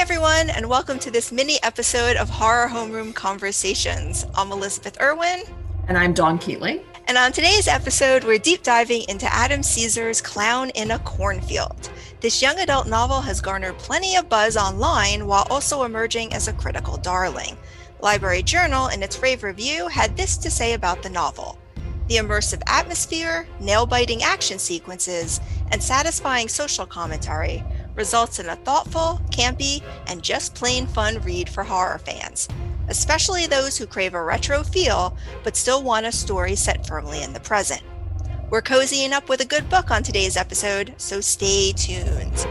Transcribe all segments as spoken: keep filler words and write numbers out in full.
everyone, and welcome to this mini episode of Horror Homeroom Conversations. I'm Elizabeth Irwin. And I'm Dawn Keatley. And on today's episode, we're deep diving into Adam Cesar's Clown in a Cornfield. This young adult novel has garnered plenty of buzz online while also emerging as a critical darling. Library Journal, in its rave review, had this to say about the novel. The immersive atmosphere, nail-biting action sequences, and satisfying social commentary results in a thoughtful, campy, and just plain fun read for horror fans, especially those who crave a retro feel but still want a story set firmly in the present. We're cozying up with a good book on today's episode, so stay tuned.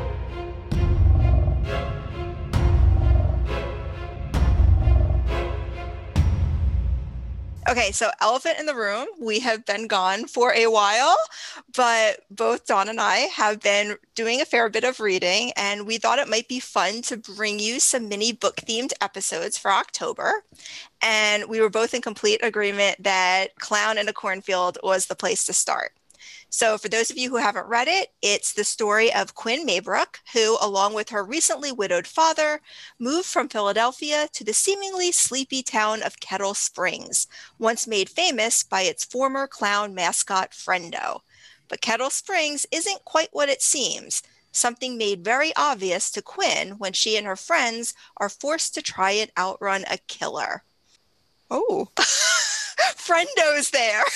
Okay, so elephant in the room, we have been gone for a while, but both Dawn and I have been doing a fair bit of reading, and we thought it might be fun to bring you some mini book-themed episodes for October. And we were both in complete agreement that Clown in a Cornfield was the place to start. So for those of you who haven't read it, it's the story of Quinn Maybrook, who, along with her recently widowed father, moved from Philadelphia to the seemingly sleepy town of Kettle Springs, once made famous by its former clown mascot, Friendo. But Kettle Springs isn't quite what it seems, something made very obvious to Quinn when she and her friends are forced to try and outrun a killer. Oh, Friendo's there.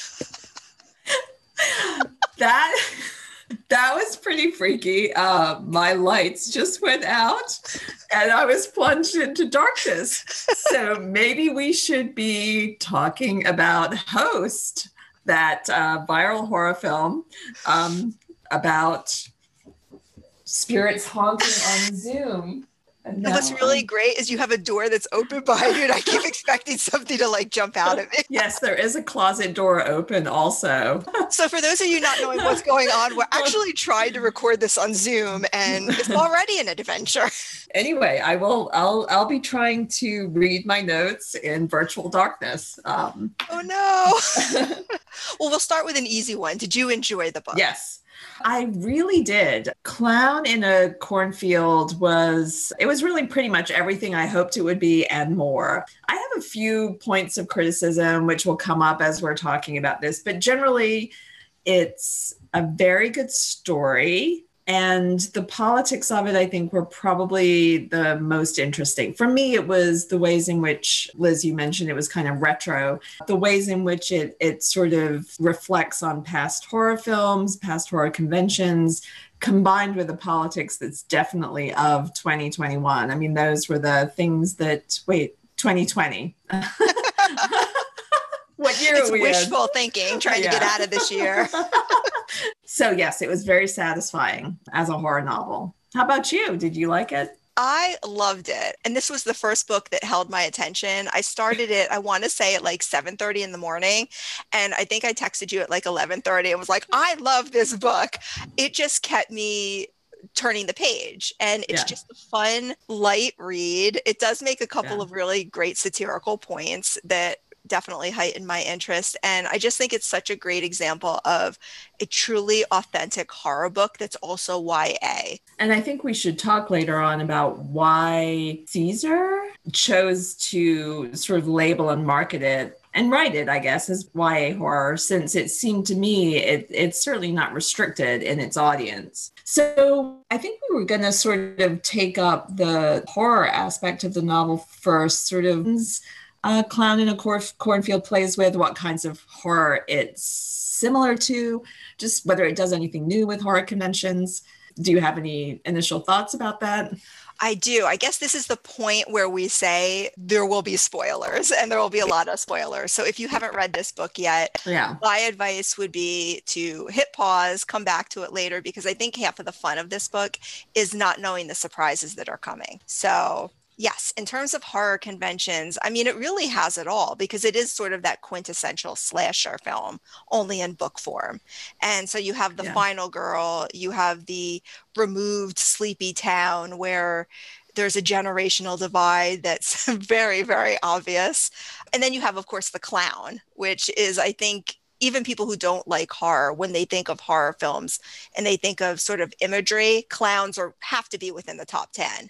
that that was pretty freaky. Uh, my lights just went out and I was plunged into darkness. So maybe we should be talking about Host, that uh, viral horror film um, about spirits haunting on Zoom. And what's really great is you have a door that's open behind you, and I keep expecting something to like jump out of it. Yes, there is a closet door open also. So for those of you not knowing what's going on, we're actually trying to record this on Zoom, and it's already an adventure. Anyway, I will. I'll. I'll be trying to read my notes in virtual darkness. Um, oh no! Well, we'll start with an easy one. Did you enjoy the book? Yes. I really did. Clown in a Cornfield was, it was really pretty much everything I hoped it would be and more. I have a few points of criticism, which will come up as we're talking about this, but generally it's a very good story. And the politics of it, I think, were probably the most interesting. For me, it was the ways in which, Liz, you mentioned it was kind of retro, the ways in which it it sort of reflects on past horror films, past horror conventions, combined with the politics that's definitely of twenty twenty-one. I mean, those were the things that, wait, twenty twenty. What year it's are we wishful in? thinking, trying yeah. to get out of this year. So yes, it was very satisfying as a horror novel. How about you? Did you like it? I loved it. And this was the first book that held my attention. I started it, I want to say at like seven thirty in the morning. And I think I texted you at like eleven thirty and was like, I love this book. It just kept me turning the page, and it's yeah. just a fun, light read. It does make a couple yeah. of really great satirical points that definitely heightened my interest. And I just think it's such a great example of a truly authentic horror book that's also Y A. And I think we should talk later on about why Cesar chose to sort of label and market it and write it, I guess, as Y A horror, since it seemed to me it, it's certainly not restricted in its audience. So I think we were going to sort of take up the horror aspect of the novel first, sort of Uh, Clown in a Cor- Cornfield plays with, what kinds of horror it's similar to, just whether it does anything new with horror conventions. Do you have any initial thoughts about that? I do. I guess this is the point where we say there will be spoilers, and there will be a lot of spoilers. So if you haven't read this book yet, yeah. my advice would be to hit pause, come back to it later, because I think half of the fun of this book is not knowing the surprises that are coming. So yes, in terms of horror conventions, I mean, it really has it all, because it is sort of that quintessential slasher film, only in book form. And so you have the yeah. final girl, you have the removed sleepy town where there's a generational divide that's very, very obvious. And then you have, of course, the clown, which is, I think, even people who don't like horror, when they think of horror films and they think of sort of imagery, clowns are have to be within the top ten.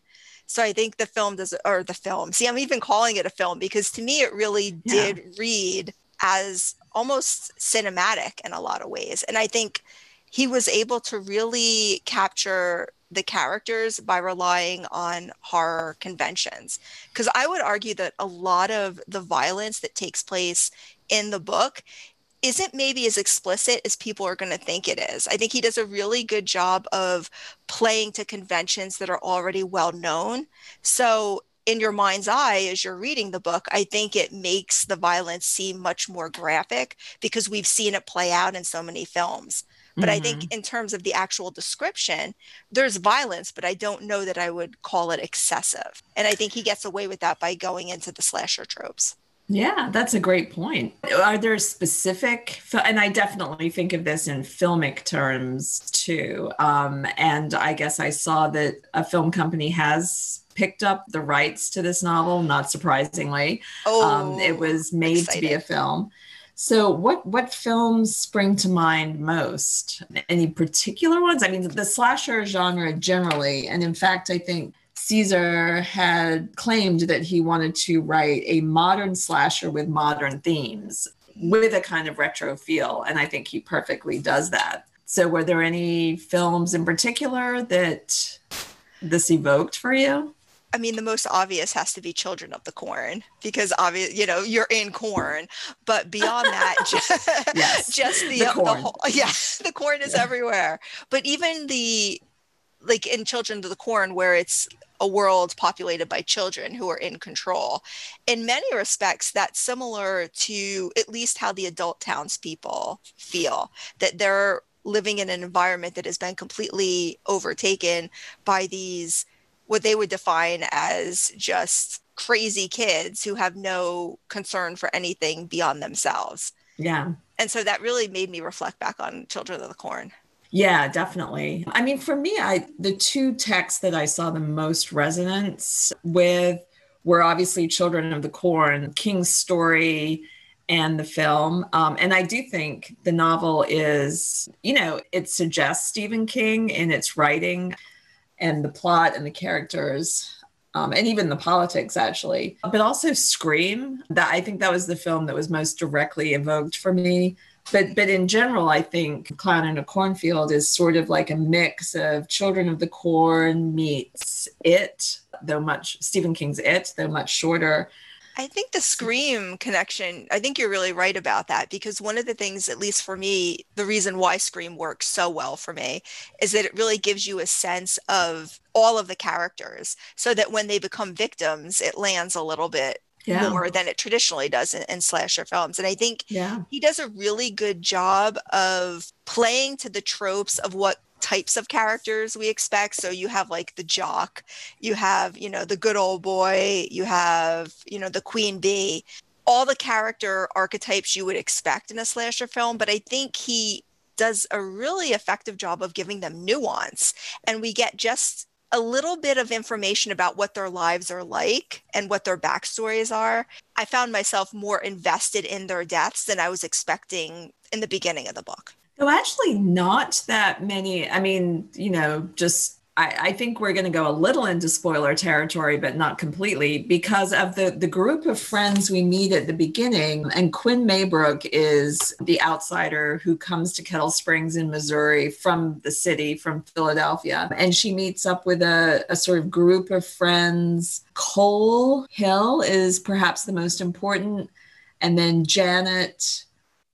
So I think the film does, or the film, see, I'm even calling it a film because to me, it really Yeah. did read as almost cinematic in a lot of ways. And I think he was able to really capture the characters by relying on horror conventions. Because I would argue that a lot of the violence that takes place in the book isn't maybe as explicit as people are going to think it is. I think he does a really good job of playing to conventions that are already well known. So, in your mind's eye, as you're reading the book, I think it makes the violence seem much more graphic because we've seen it play out in so many films. But I think Hmm. in terms of the actual description, there's violence, but I don't know that I would call it excessive. And I think he gets away with that by going into the slasher tropes. Yeah, that's a great point. Are there specific, and I definitely think of this in filmic terms too. Um, and I guess I saw that a film company has picked up the rights to this novel, not surprisingly. Um, it Oh, was made to be a exciting. film. So what what films spring to mind most? Any particular ones? I mean, the slasher genre generally, and in fact, I think Caesar had claimed that he wanted to write a modern slasher with modern themes, with a kind of retro feel, and I think he perfectly does that. So, were there any films in particular that this evoked for you? I mean, the most obvious has to be Children of the Corn because obvious, you know, you're in corn. But beyond that, just, Yes, just the the the corn. whole, yeah, the corn is Yeah. everywhere. But even the like in Children of the Corn, where it's a world populated by children who are in control. In many respects, that's similar to at least how the adult townspeople feel, that they're living in an environment that has been completely overtaken by these, what they would define as just crazy kids who have no concern for anything beyond themselves. Yeah. And so that really made me reflect back on Children of the Corn. Yeah, definitely. I mean, for me, I the two texts that I saw the most resonance with were obviously Children of the Corn, King's story, and the film. Um, and I do think the novel is, you know, it suggests Stephen King in its writing and the plot and the characters. Um, and even the politics, actually, but also Scream. That I think that was the film that was most directly evoked for me, but but in general, I think Clown in a Cornfield is sort of like a mix of Children of the Corn meets It, though much Stephen King's It, though much shorter. I think the Scream connection, I think you're really right about that because one of the things, at least for me, the reason why Scream works so well for me is that it really gives you a sense of all of the characters so that when they become victims, it lands a little bit Yeah, more than it traditionally does in, in slasher films. And I think yeah, he does a really good job of playing to the tropes of what types of characters we expect. So you have like the jock, you have, you know, the good old boy, you have, you know, the queen bee, all the character archetypes you would expect in a slasher film. But I think he does a really effective job of giving them nuance. And we get just a little bit of information about what their lives are like and what their backstories are. I found myself more invested in their deaths than I was expecting in the beginning of the book. though actually not that many. I mean, you know, just I, I think we're going to go a little into spoiler territory, but not completely, because of the the group of friends we meet at the beginning. And Quinn Maybrook is the outsider who comes to Kettle Springs in Missouri from the city, from Philadelphia, and she meets up with a, a sort of group of friends. Cole Hill is perhaps the most important, and then Janet,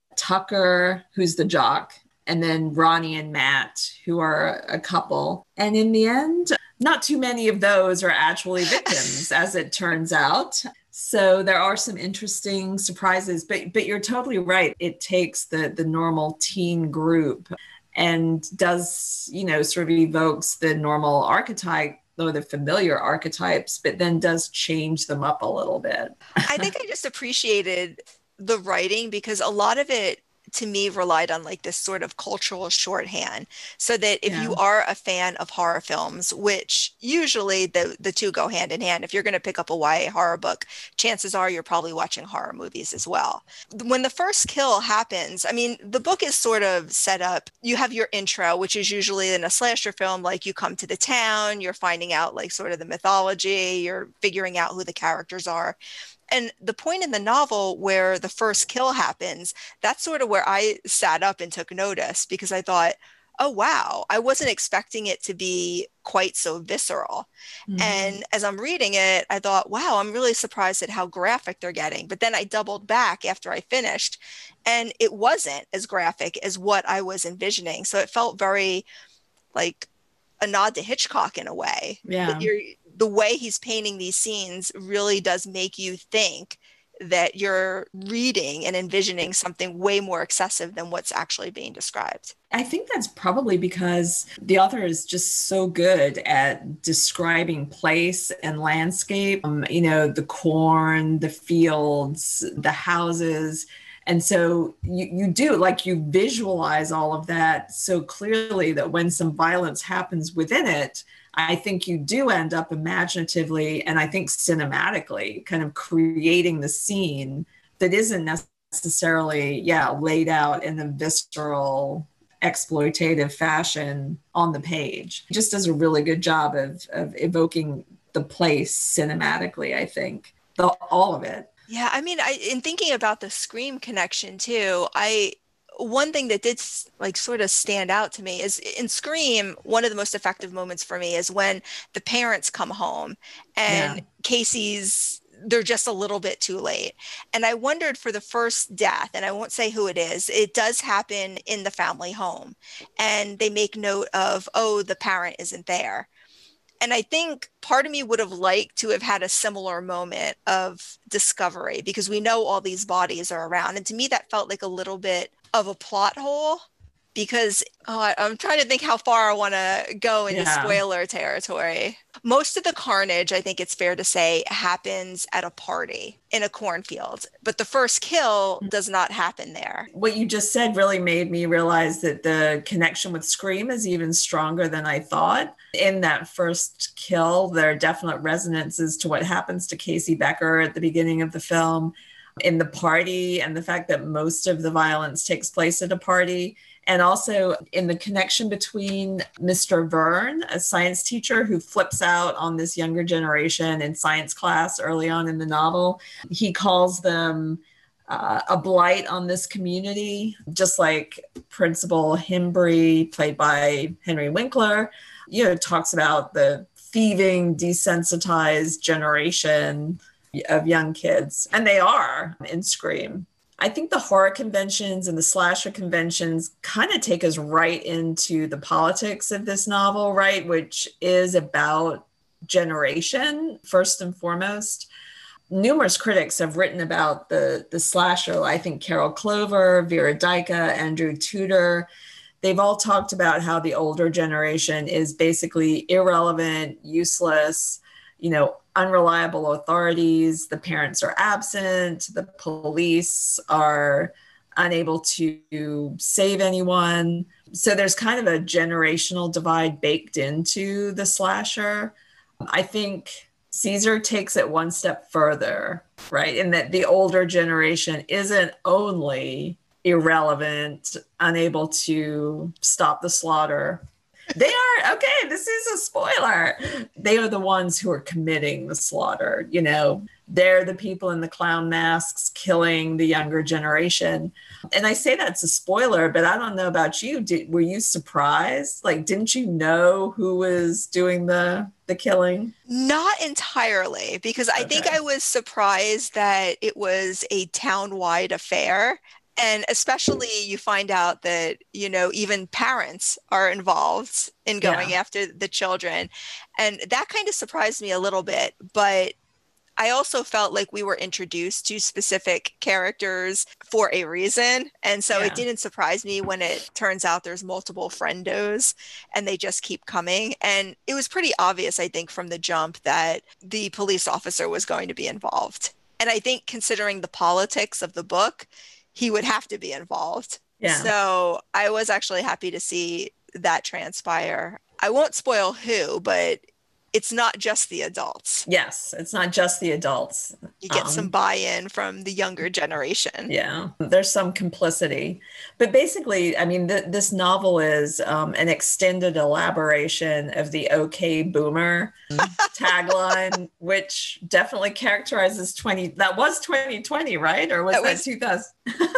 Tucker, who's the jock, and then Ronnie and Matt, who are a couple. And in the end, not too many of those are actually victims, as it turns out. So there are some interesting surprises, but but you're totally right. It takes the the normal teen group and does, you know, sort of evokes the normal archetype or the familiar archetypes, but then does change them up a little bit. I think I just appreciated the writing because a lot of it to me relied on like this sort of cultural shorthand, so that if Yeah. you are a fan of horror films, which usually the the two go hand in hand, if you're going to pick up a Y A horror book, chances are you're probably watching horror movies as well. When the first kill happens, I mean, the book is sort of set up. You have your intro, which is usually in a slasher film, like you come to the town, you're finding out like sort of the mythology, you're figuring out who the characters are. And the point in the novel where the first kill happens, that's sort of where I sat up and took notice, because I thought, oh, wow, I wasn't expecting it to be quite so visceral. Mhm. And as I'm reading it, I thought, wow, I'm really surprised at how graphic they're getting. But then I doubled back after I finished, and it wasn't as graphic as what I was envisioning. So it felt very like a nod to Hitchcock in a way. That Yeah. you're the way he's painting these scenes really does make you think that you're reading and envisioning something way more excessive than what's actually being described. I think that's probably because the author is just so good at describing place and landscape. Um, you know, the corn, the fields, the houses. And so you, you do, like, you visualize all of that so clearly that when some violence happens within it, I think you do end up imaginatively and I think cinematically kind of creating the scene that isn't necessarily, yeah, laid out in a visceral, exploitative fashion on the page. It just does a really good job of, of evoking the place cinematically, I think. The, all of it. Yeah, I mean, I in thinking about the Scream connection too, I one thing that did s- like sort of stand out to me is in Scream, one of the most effective moments for me is when the parents come home Yeah. and Casey's they're just a little bit too late. And I wondered for the first death, and I won't say who it is, it does happen in the family home. And they make note of, oh, the parent isn't there. And I think part of me would have liked to have had a similar moment of discovery, because we know all these bodies are around. And to me, that felt like a little bit of a plot hole, because oh, I, I'm trying to think how far I want to go into Yeah. spoiler territory. Most of the carnage, I think it's fair to say, happens at a party in a cornfield, but the first kill does not happen there. What you just said really made me realize that the connection with Scream is even stronger than I thought. In that first kill, there are definite resonances to what happens to Casey Becker at the beginning of the film, in the party, and the fact that most of the violence takes place at a party. And also in the connection between Mister Verne, a science teacher who flips out on this younger generation in science class early on in the novel. He calls them uh, a blight on this community, just like Principal Himbry, played by Henry Winkler, you know, talks about the thieving, desensitized generation of young kids. And they are in Scream. I think the horror conventions and the slasher conventions kind of take us right into the politics of this novel, right? Which is about generation, first and foremost. Numerous critics have written about the, the slasher. I think Carol Clover, Vera Dyka, Andrew Tudor. They've all talked about how the older generation is basically irrelevant, useless, you know, unreliable authorities. The parents are absent. The police are unable to save anyone. So there's kind of a generational divide baked into the slasher. I think Caesar takes it one step further, right? In that the older generation isn't only irrelevant, unable to stop the slaughter. They are, okay, this is a spoiler. They are the ones who are committing the slaughter. You know, they're the people in the clown masks killing the younger generation. And I say that's a spoiler, but I don't know about you. Did, were you surprised? Like, didn't you know who was doing the the killing? Not entirely, because I think Okay. I was surprised that it was a town-wide affair. And especially you find out that, you know, even parents are involved in going Yeah. after the children. And that kind of surprised me a little bit. But I also felt like we were introduced to specific characters for a reason. And so it Yeah. didn't surprise me when it turns out there's multiple friendos and they just keep coming. And it was pretty obvious, I think, from the jump that the police officer was going to be involved. And I think considering the politics of the book, he would have to be involved. Yeah. So I was actually happy to see that transpire. I won't spoil who, but it's not just the adults. Yes, it's not just the adults. You get Um, some buy-in from the younger generation. Yeah, there's some complicity. But basically, I mean, th this novel is um, an extended elaboration of the OK Boomer tagline, which definitely characterizes twenty, that was twenty twenty, right? Or was That that, was- two thousand?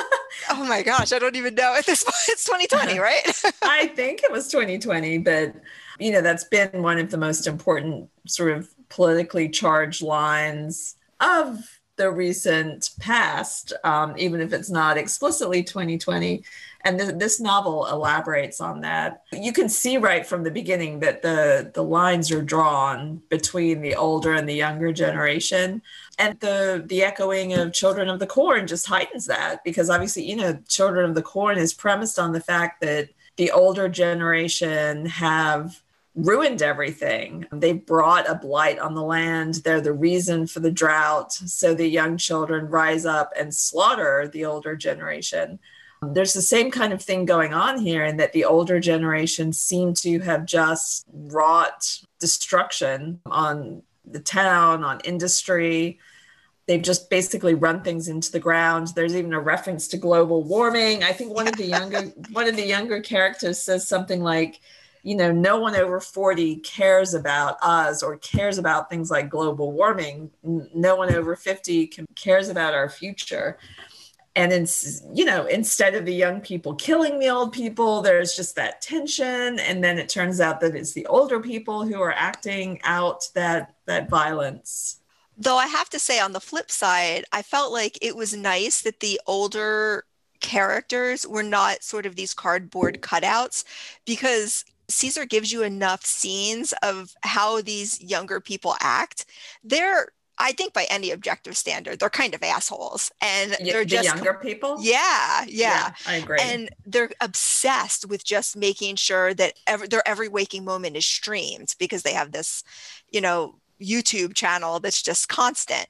Oh my gosh, I don't even know at this point. It's twenty twenty, right? I think it was twenty twenty, but you know, that's been one of the most important sort of politically charged lines of the recent past, um, even if it's not explicitly twenty twenty. And th this novel elaborates on that. You can see right from the beginning that the, the lines are drawn between the older and the younger generation. And the, the echoing of Children of the Corn just heightens that, because obviously, you know, Children of the Corn is premised on the fact that the older generation have ruined everything. They brought a blight on the land. They're the reason for the drought. So the young children rise up and slaughter the older generation. There's the same kind of thing going on here, in that the older generation seem to have just wrought destruction on the town, on industry. They've just basically run things into the ground. There's even a reference to global warming. I think one of the younger one of the younger characters says something like, you know, no one over forty cares about us or cares about things like global warming. No one over fifty can, cares about our future. And it's, you know, instead of the young people killing the old people, there's just that tension. And then it turns out that it's the older people who are acting out that that violence. Though I have to say, on the flip side, I felt like it was nice that the older characters were not sort of these cardboard cutouts, because Caesar gives you enough scenes of how these younger people act. They're, I think by any objective standard, they're kind of assholes. And they're the just younger people? Yeah, yeah. Yeah, I agree. And they're obsessed with just making sure that every, their every waking moment is streamed, because they have this, you know, YouTube channel that's just constant.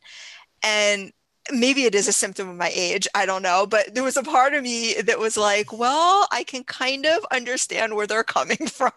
And maybe it is a symptom of my age, I don't know, but there was a part of me that was like, well, I can kind of understand where they're coming from.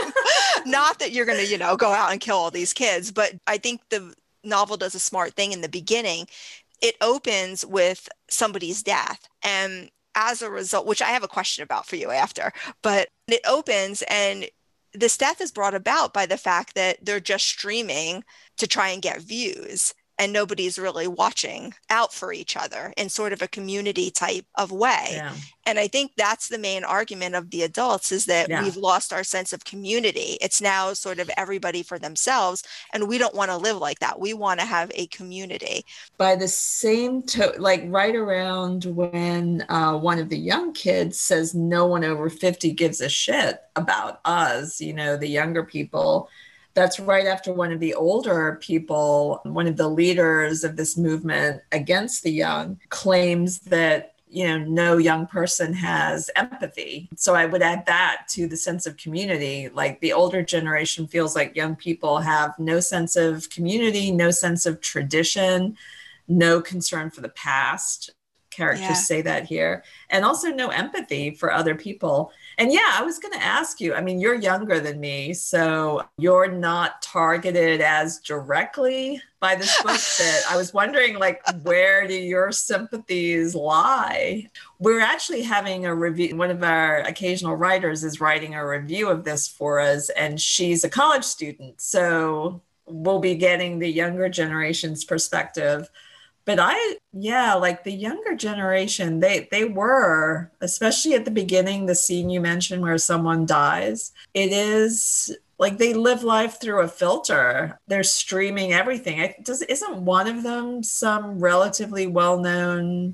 Not that you're going to, you know, go out and kill all these kids, but I think the novel does a smart thing in the beginning. It opens with somebody's death, and as a result, which I have a question about for you after, but it opens and this death is brought about by the fact that they're just streaming to try and get views, and nobody's really watching out for each other in sort of a community type of way. Yeah. And I think that's the main argument of the adults, is that Yeah. we've lost our sense of community. It's now sort of everybody for themselves, and we don't want to live like that. We want to have a community. By the same to like right around when uh, one of the young kids says no one over fifty gives a shit about us, you know, the younger people. That's right after one of the older people, one of the leaders of this movement against the young, claims that, you know, no young person has empathy. So I would add that to the sense of community. Like the older generation feels like young people have no sense of community, no sense of tradition, no concern for the past. Characters Yeah. say that here. And also no empathy for other people. And yeah, I was going to ask you, I mean, you're younger than me, so you're not targeted as directly by this book, but I was wondering, like, where do your sympathies lie? We're actually having a review. One of our occasional writers is writing a review of this for us, and she's a college student. So we'll be getting the younger generation's perspective. But I, yeah, like the younger generation, they they were, especially at the beginning, the scene you mentioned where someone dies, it is like they live life through a filter. They're streaming everything. I, does, isn't one of them some relatively well-known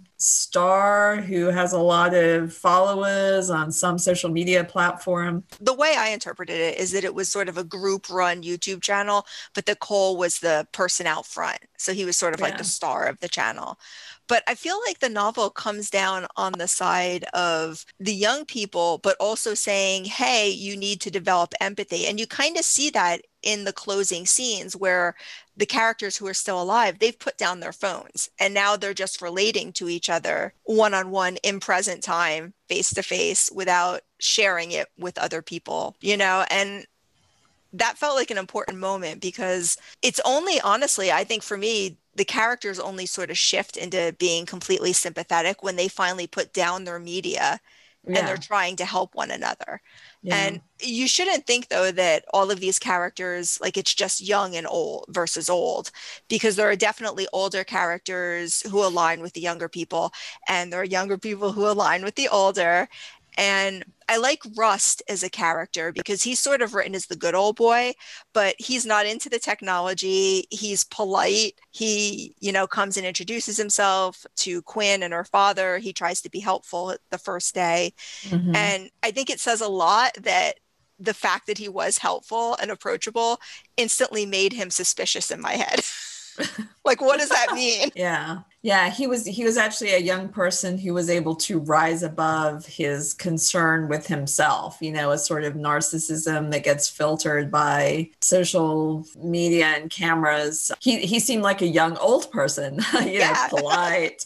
star who has a lot of followers on some social media platform? The way I interpreted it is that it was sort of a group run YouTube channel, but that Cole was the person out front. So he was sort of like Yeah. the star of the channel. But I feel like the novel comes down on the side of the young people, but also saying, hey, you need to develop empathy. And you kind of see that in the closing scenes where the characters who are still alive, they've put down their phones and now they're just relating to each other one on one in present time, face to face, without sharing it with other people, you know? And that felt like an important moment because it's only, honestly, I think for me, the characters only sort of shift into being completely sympathetic when they finally put down their media and they're Yeah. trying to help one another. Yeah. And you shouldn't think, though, that all of these characters, like it's just young and old versus old, because there are definitely older characters who align with the younger people, and there are younger people who align with the older. And I like Rust as a character because he's sort of written as the good old boy, but he's not into the technology. He's polite. He, you know, comes and introduces himself to Quinn and her father. He tries to be helpful the first day. Hmm. And I think it says a lot that the fact that he was helpful and approachable instantly made him suspicious in my head. Like, what does that mean? Yeah. Yeah, he was he was actually a young person who was able to rise above his concern with himself, you know, a sort of narcissism that gets filtered by social media and cameras. He he seemed like a young old person, you know, Yeah. polite.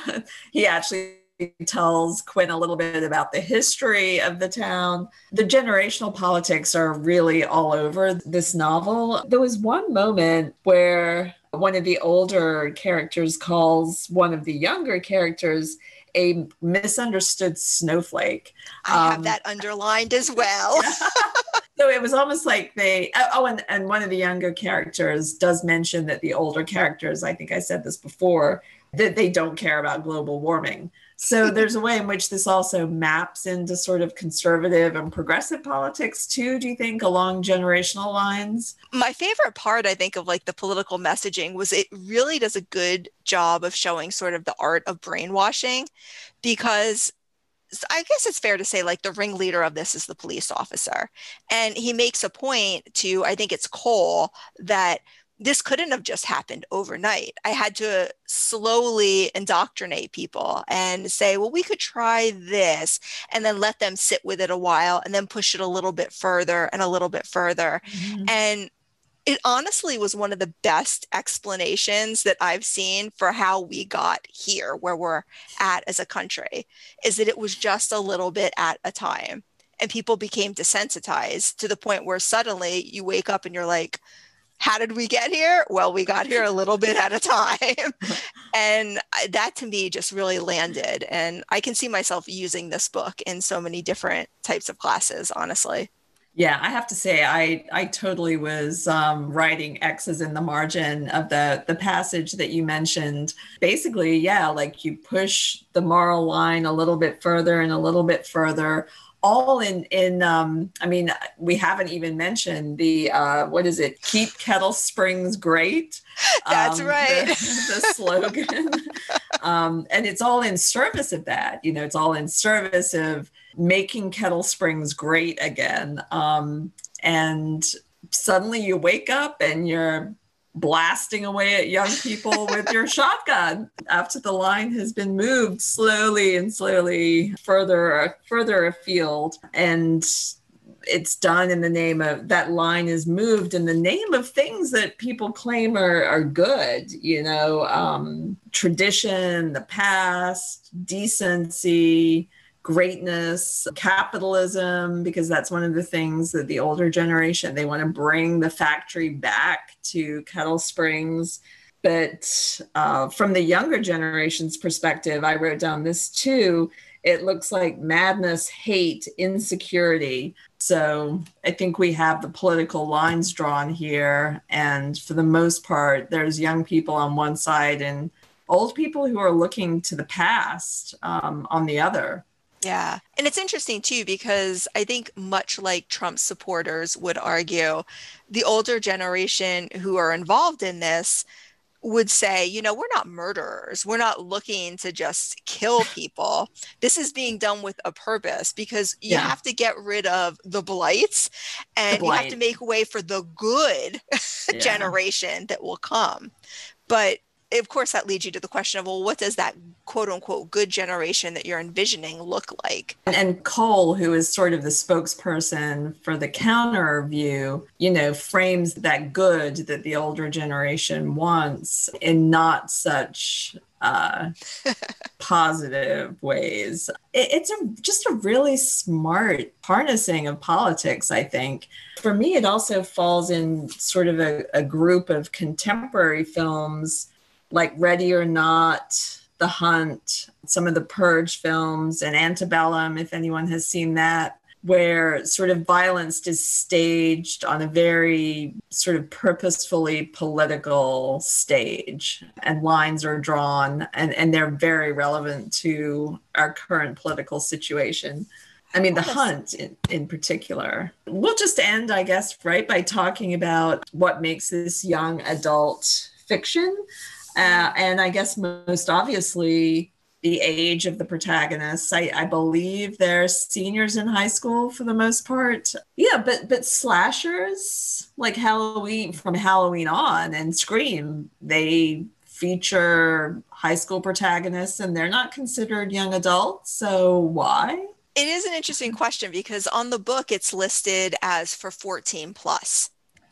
He actually tells Quinn a little bit about the history of the town. The generational politics are really all over this novel. There was one moment where one of the older characters calls one of the younger characters a misunderstood snowflake. I have Um, that underlined as well. so it was almost like they, oh, and, and one of the younger characters does mention that the older characters, I think I said this before, that they don't care about global warming. So there's a way in which this also maps into sort of conservative and progressive politics too, do you think, along generational lines? My favorite part, I think, of like the political messaging was it really does a good job of showing sort of the art of brainwashing because I guess it's fair to say like the ringleader of this is the police officer. And he makes a point to, I think it's Cole, that this couldn't have just happened overnight. I had to slowly indoctrinate people and say, well, we could try this and then let them sit with it a while and then push it a little bit further and a little bit further. Mm-hmm. And it honestly was one of the best explanations that I've seen for how we got here, where we're at as a country, is that it was just a little bit at a time. And people became desensitized to the point where suddenly you wake up and you're like, how did we get here? Well, we got here a little bit at a time. And that to me just really landed. And I can see myself using this book in so many different types of classes, honestly. Yeah, I have to say, I I totally was um, writing X's in the margin of the the passage that you mentioned. Basically, yeah, like you push the moral line a little bit further and a little bit further, all in in. Um, I mean, we haven't even mentioned the uh, what is it? Keep Kettle Springs great. That's Um, right. the, the slogan, um, and it's all in service of that. You know, it's all in service of making Kettle Springs great again. Um, and suddenly you wake up and you're blasting away at young people with your shotgun after the line has been moved slowly and slowly further, further afield. And it's done in the name of, that line is moved in the name of things that people claim are, are good, you know, um, tradition, the past, decency, greatness, capitalism, because that's one of the things that the older generation, they want to bring the factory back to Kettle Springs. But uh, from the younger generation's perspective, I wrote down this too. It looks like madness, hate, insecurity. So I think we have the political lines drawn here. And for the most part, there's young people on one side and old people who are looking to the past um, on the other. Yeah. And it's interesting too, because I think much like Trump supporters would argue, the older generation who are involved in this would say, you know, we're not murderers. We're not looking to just kill people. This is being done with a purpose because you Yeah. have to get rid of the blights The and you have to blight. make way for the good Yeah. generation that will come. But of course, that leads you to the question of, well, what does that quote unquote good generation that you're envisioning look like? And, and Cole, who is sort of the spokesperson for the counter view, you know, frames that good that the older generation wants in not such uh, positive ways. It, it's a, just a really smart harnessing of politics, I think. For me, it also falls in sort of a, a group of contemporary films like Ready or Not, The Hunt, some of the Purge films, and Antebellum, if anyone has seen that, where sort of violence is staged on a very sort of purposefully political stage, and lines are drawn, and, and they're very relevant to our current political situation. I mean, The Hunt in, in particular. We'll just end, I guess, right, by talking about what makes this young adult fiction. Uh, and I guess most obviously the age of the protagonists. I, I believe they're seniors in high school for the most part. Yeah, but but slashers like Halloween, from Halloween on, and Scream, they feature high school protagonists and they're not considered young adults. So why? It is an interesting question because on the book it's listed as for fourteen plus.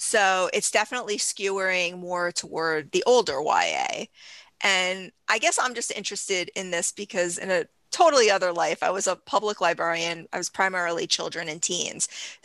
So it's definitely skewering more toward the older Y A. And I guess I'm just interested in this because in a totally other life, I was a public librarian. I was primarily children and teens.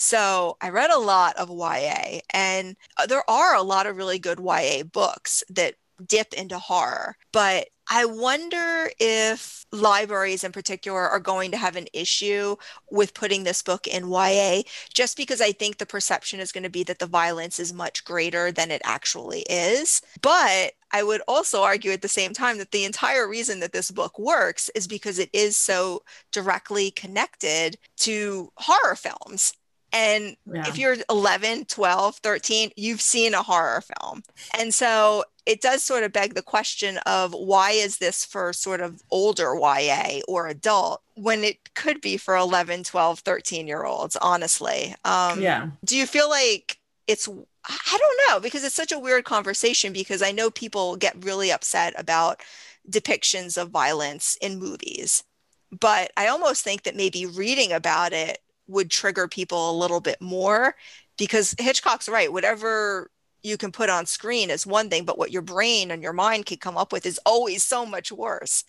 So I read a lot of Y A, and there are a lot of really good Y A books that dip into horror. But I wonder if libraries in particular are going to have an issue with putting this book in Y A, just because I think the perception is going to be that the violence is much greater than it actually is. But I would also argue at the same time that the entire reason that this book works is because it is so directly connected to horror films. And yeah. If you're eleven, twelve, thirteen, you've seen a horror film. And so it does sort of beg the question of why is this for sort of older Y A or adult when it could be for eleven, twelve, thirteen year olds, honestly. Um, yeah. Do you feel like it's, I don't know, because it's such a weird conversation, because I know people get really upset about depictions of violence in movies, but I almost think that maybe reading about it would trigger people a little bit more, because Hitchcock's right. Whatever you can put on screen is one thing, but what your brain and your mind can come up with is always so much worse.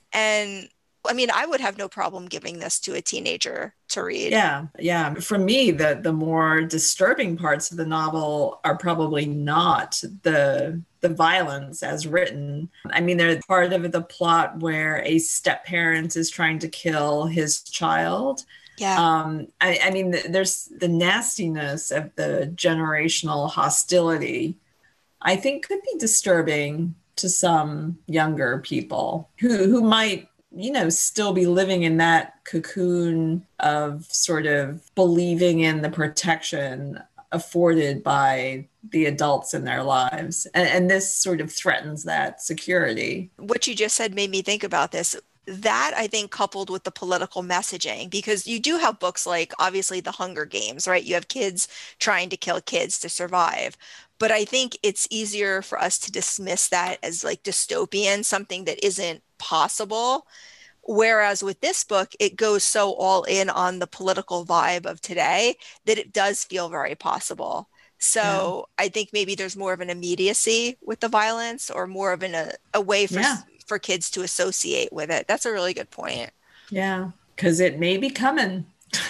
And I mean, I would have no problem giving this to a teenager to read. Yeah, yeah. For me, the the more disturbing parts of the novel are probably not the the violence as written. I mean, they're part of the plot where a step-parent is trying to kill his child. Yeah. Um, I, I mean, there's the nastiness of the generational hostility, I think could be disturbing to some younger people who, who might, you know, still be living in that cocoon of sort of believing in the protection afforded by the adults in their lives. And, and this sort of threatens that security. What you just said made me think about this. That, I think, coupled with the political messaging, because you do have books like, obviously, The Hunger Games, right? You have kids trying to kill kids to survive. But I think it's easier for us to dismiss that as like dystopian, something that isn't possible. Whereas with this book, it goes so all in on the political vibe of today that it does feel very possible. So yeah. I think maybe there's more of an immediacy with the violence, or more of an, a, a way for yeah. for kids to associate with it. That's a really good point. Yeah, because it may be coming.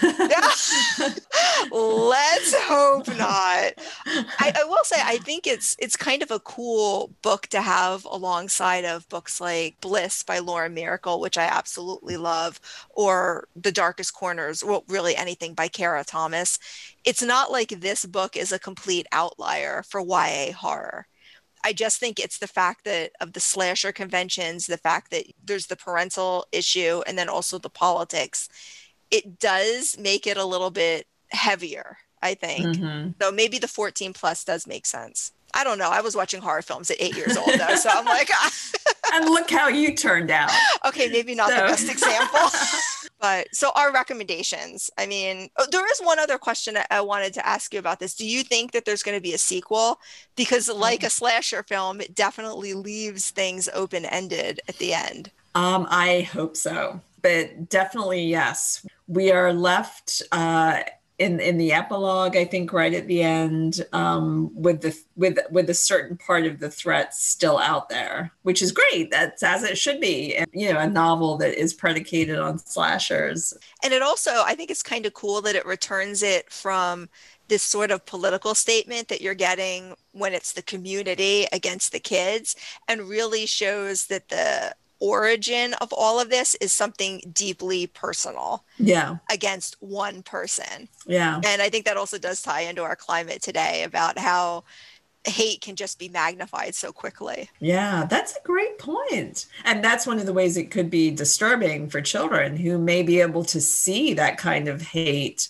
Let's hope not. I, I will say, I think it's it's kind of a cool book to have alongside of books like Bliss by Laura Miracle, which I absolutely love, or The Darkest Corners, well, really anything by Kara Thomas. It's not like this book is a complete outlier for Y A horror. I just think it's the fact that of the slasher conventions, the fact that there's the parental issue, and then also the politics. It does make it a little bit heavier, I think. Mm-hmm. So maybe the fourteen plus does make sense. I don't know. I was watching horror films at eight years old, though, so I'm like... And look how you turned out. Okay, maybe not so. The best example. But so our recommendations, I mean, oh, there is one other question I, I wanted to ask you about this. Do you think that there's going to be a sequel? Because like a slasher film, it definitely leaves things open-ended at the end. Um, I hope so, but definitely yes. We are left uh, in in the epilogue, I think, right at the end, um, with the with with a certain part of the threat still out there, which is great. That's as it should be. And, you know, a novel that is predicated on slashers. And it also, I think it's kind of cool that it returns it from this sort of political statement that you're getting when it's the community against the kids, and really shows that the origin of all of this is something deeply personal Yeah, against one person. yeah. And I think that also does tie into our climate today about how hate can just be magnified so quickly. Yeah, that's a great point. And that's one of the ways it could be disturbing for children who may be able to see that kind of hate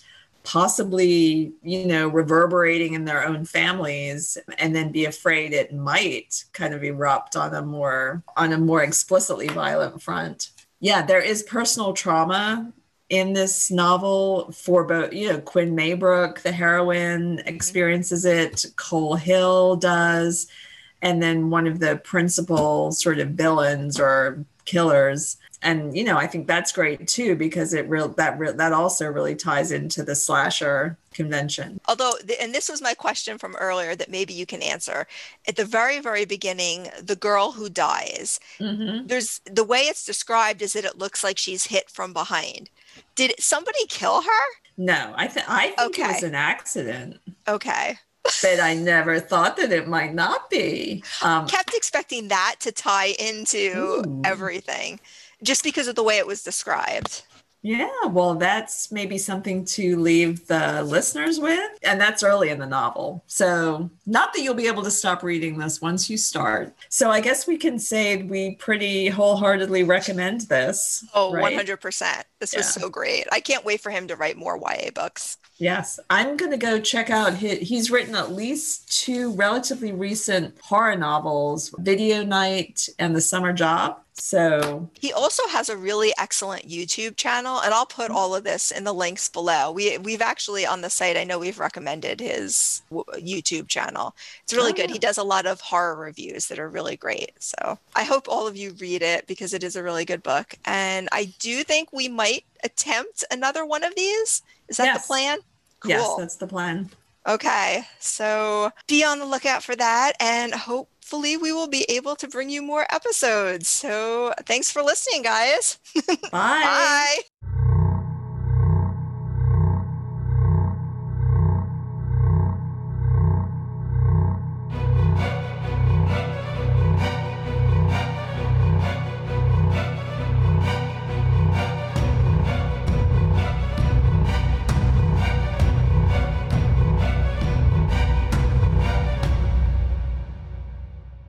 possibly, you know, reverberating in their own families, and then be afraid it might kind of erupt on a more on a more explicitly violent front. Yeah, there is personal trauma in this novel for both, you know, Quinn Maybrook, the heroine, experiences it, Cole Hill does, and then one of the principal sort of villains or killers. And, you know, I think that's great too, because it real that re- that also really ties into the slasher convention. Although, and this was my question from earlier that maybe you can answer. At the very, very beginning, the girl who dies, Mm-hmm. there's the way it's described is that it looks like she's hit from behind. Did somebody kill her? No, I, th- I think Okay. it was an accident, Okay. but I never thought that it might not be. Um, Kept expecting that to tie into Ooh. everything just because of the way it was described. Yeah, well, that's maybe something to leave the listeners with. And that's early in the novel. So, not that you'll be able to stop reading this once you start. So, I guess we can say we pretty wholeheartedly recommend this. Oh, right? one hundred percent. This was Yeah. so great. I can't wait for him to write more Y A books. Yes, I'm going to go check out his, he's written at least two relatively recent horror novels, Video Night and The Summer Job. So He also has a really excellent YouTube channel, and I'll put all of this in the links below. We we've actually on the site, I know we've recommended his w- YouTube channel. It's really Oh, good. yeah. He does a lot of horror reviews that are really great. So I hope all of you read it because it is a really good book. And I do think we might attempt another one of these. Is that Yes. the plan? Cool. yes, that's the plan. Okay, so be on the lookout for that, and hopefully we will be able to bring you more episodes. So thanks for listening, guys. Bye. Bye.